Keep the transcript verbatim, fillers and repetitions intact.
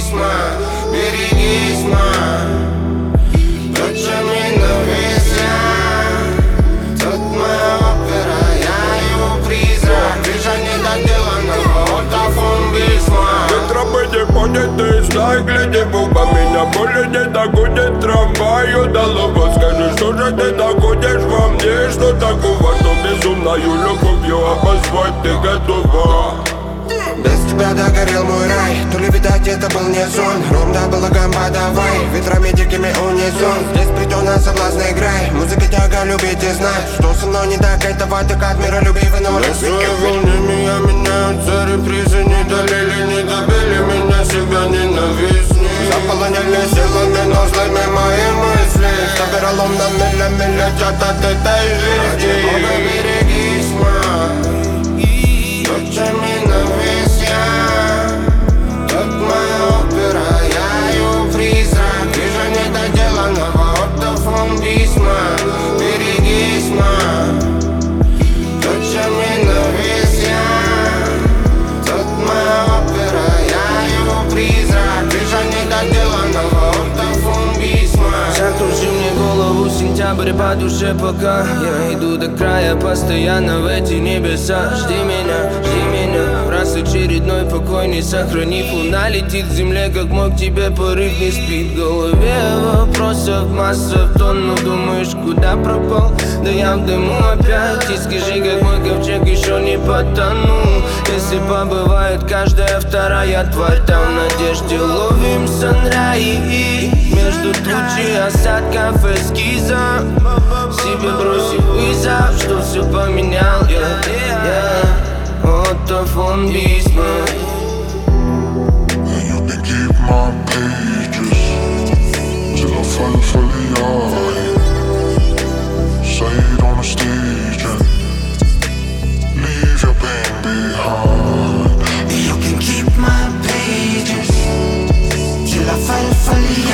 берегись, ма, берегись, ма. Ночами на весня, тут моя опера, я его призрак. Крыша недоделанного ортофон письма. Тропы не ходят, ты знай, гляди в оба. Меня более не догонит трамвай удалого. Скажи, что же ты находишь во мне? Что такого, что безумною любовью обозвать ты готова? Без тебя догорел мой рай. То ли, видать, это был не сон. Ром да балаган подавай, ветрами дикими унисон. Здесь придёт соблазн играй. Музыка тяга любить и знать, что со мной не так, этого так от мира любви вино. На своей волне меня меняются репризы. Не долили, не добили меня, себя ненавистни. Заполоняли силами, но злыми мои мысли. Что веролом на миля-ми летят от этой жизни. Берегись, ма, ночами на весня. Тут моя опера, я ее призрак. Вижу недоделанного ортофон письма. Берегись, ма, ночами на весня. Тут моя опера, я ее призрак. Вижу недоделанного ортофон письма. Закружи мне голову, сентябрь по душе пока. Я иду до края, постоянно в эти небеса. Жди меня, жди меня. Раз очередной покой не сохранив, луна летит к земле, как мог тебе порыв не спит. В голове вопросов масса в тонну. Думаешь, куда пропал? Да я в дыму опять. И скажи, как мой ковчег еще не потонул. Если побывает каждая вторая тварь, там в надежде ловим санраи. Между тучи осадков эскиза, себе бросив вызов, что все поменял я, я, ортофон письма. And you can keep my pages till I fall for the eye. Say it on the stage and leave your pain behind. You can keep my pages till I fall for the